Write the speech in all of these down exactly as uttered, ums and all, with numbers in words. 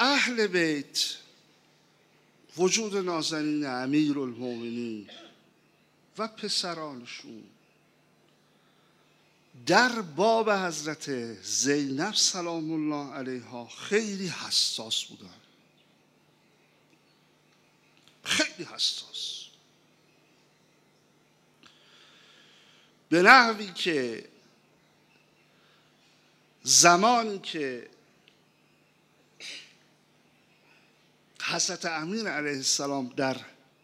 اهل بیت، وجود نازنین امیرالمومنین و پسرانشون در باب حضرت زینب سلام الله علیها خیلی حساس بودن، خیلی حساس، به نحوی که زمانی که حضرت امین علیه السلام در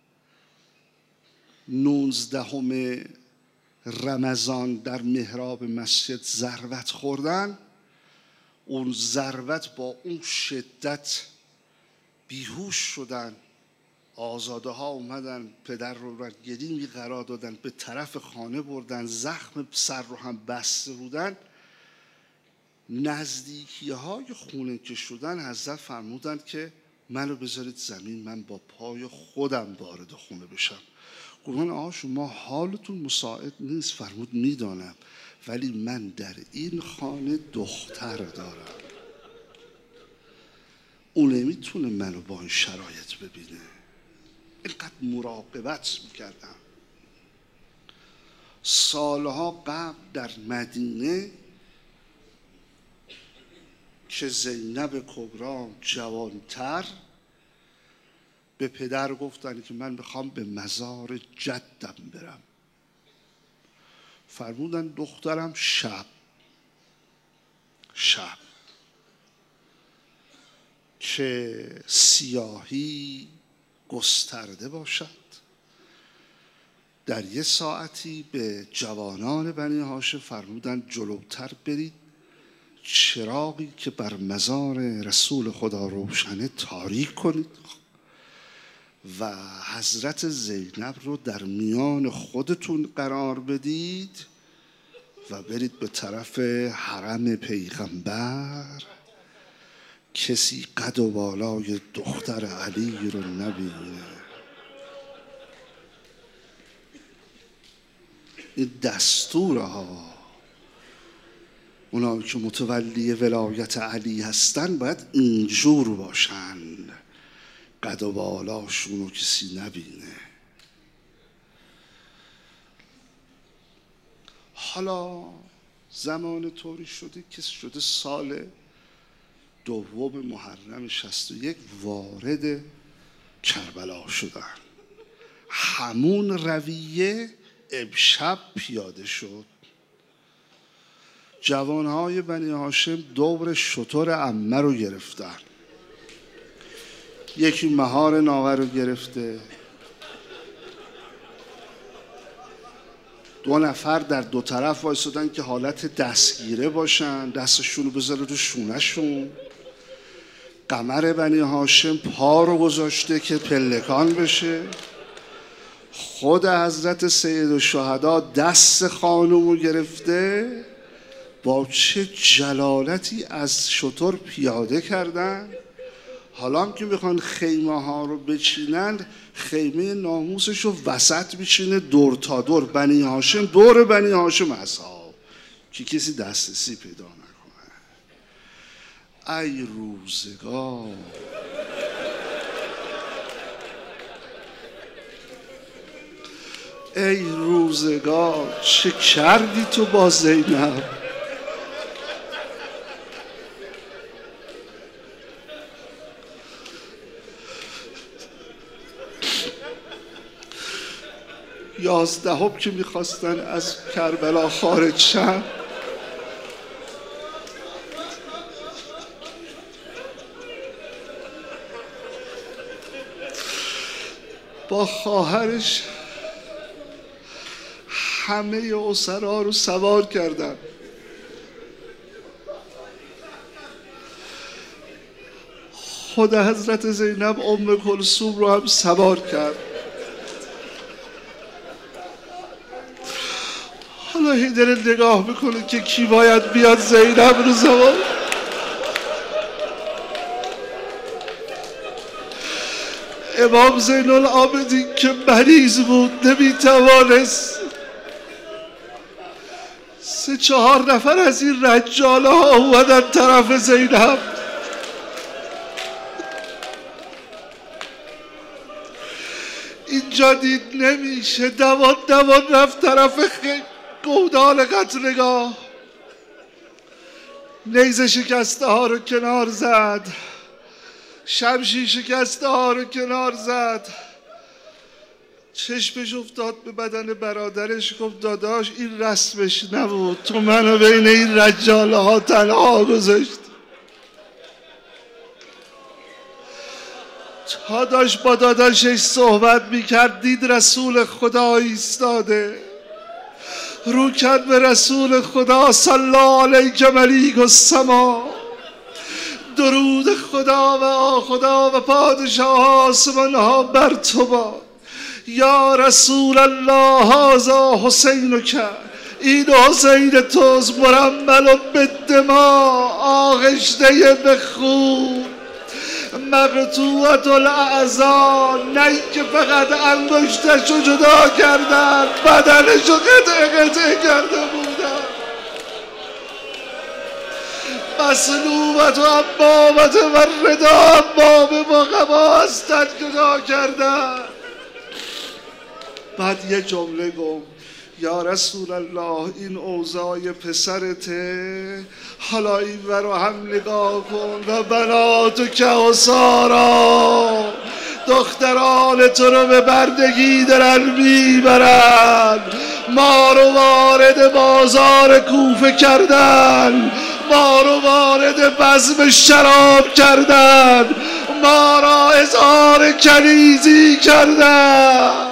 نوزدهم رمضان در محراب مسجد ضربت خوردن، اون ضربت با اون شدت بیهوش شدن، آزاده ها اومدن پدر رو بر گلیمی قرار دادن، به طرف خانه بردن، زخم سر رو هم بسته بودن. نزدیکی های خونه که شدن حضرت فرمودند که منو بذارید زمین، من با پای خودم وارد خونه بشم. گفتن آقا شما حالتون مساعد نیست. فرمود میدانم، ولی من در این خانه دختر دارم، اون نمیتونه منو با این شرایط ببینه. اینقدر مراقبت میکردم. سالها قبل در مدینه که زینب کبری جوانتر به پدر گفتن که من میخوام به مزار جدم برم. فرمودن دخترم شب شب که سیاهی گسترده باشد، در یه ساعتی به جوانان بنی هاشم فرمودن جلوتر برید، چراغی که بر مزار رسول خدا روشنه تاریک کنید و حضرت زینب رو در میان خودتون قرار بدید و برید به طرف حرم پیغمبر. کسی قد و بالای دختر علی رو نبینه. این دستوره ها. اونایی که متولی ولایت علی هستن باید اینجور باشن، قد و بالاشون رو کسی نبینه. حالا زمان طوری شده که شده سال دوم محرم شصت و یک وارد کربلا شدن. همون رویه امشب پیاده شد. جوانهای بنی هاشم دور شتر عمه رو گرفتن، یکی مهار ناقه رو گرفته، دو نفر در دو طرف وایسادن که حالت دستگیره باشن، دستشون رو بذاره رو شونهشون. قمر بنی هاشم پا رو گذاشته که پلکان بشه. خود حضرت سید الشهدا دست خانم رو گرفته، با چه جلالتی از شتر پیاده کردن. حالا که میخوان خیمه ها رو بچینن، خیمه ناموسش رو وسط میچینه دور تا دور، بنی هاشم دور بنی هاشم اصحاب، که کسی دسترسی پیدا نکنه. ای روزگار، ای روزگار، چه کردی تو با زینب؟ یازدهم که میخواستن از کربلا خارج شن، با خواهرش همه اسرا رو سوار کردن. خود حضرت زینب ام کلثوم رو هم سوار کرد. حالا هی داره نگاه میکنه که کی باید بیاد زینب رو سوار. امام زین العابدین که مریض بود نمیتوانست، سه چهار نفر از این رجاله ها اومدن طرف زینب. اینجا دید نمیشه. دوان دوان رفت طرف گودال قتلگاه، نیزه شکسته ها رو کنار زد، شمشیر شکسته ها رو کنار زد. چشمش افتاد به بدن برادرش، گفت داداش این رسمش نبود، تو منو بین این رجاله ها تنها گذاشت. تا داشت با داداشش صحبت میکرد دید رسول خدا ایستاده، رو کرد به رسول خدا صلی علیک ملیک السما، درود خدا و خدا و پادشاه آسمان ها بر تو باد. یا رسول الله هذا حسین کرد، این حسین توست مرمل به دماء، آغشته به خون، مقطوعت الاعضا، نه که فقط انگشتشو جدا کردن، بدنشو قطعه قطعه کرده بودن. مسلوبت و امامت و ردا امامه با قبا هستن جدا کردن. بعد یه جمله گفت یا رسول الله این اوضاع پسرته، حالا این ورا هم نگاه کن و بناتو که سارا دختران تو رو به بردگی دارن میبرن. ما رو وارد بازار کوفه کردن، ما رو وارد بزم شراب کردن، ما را اظهار کنیزی کردن.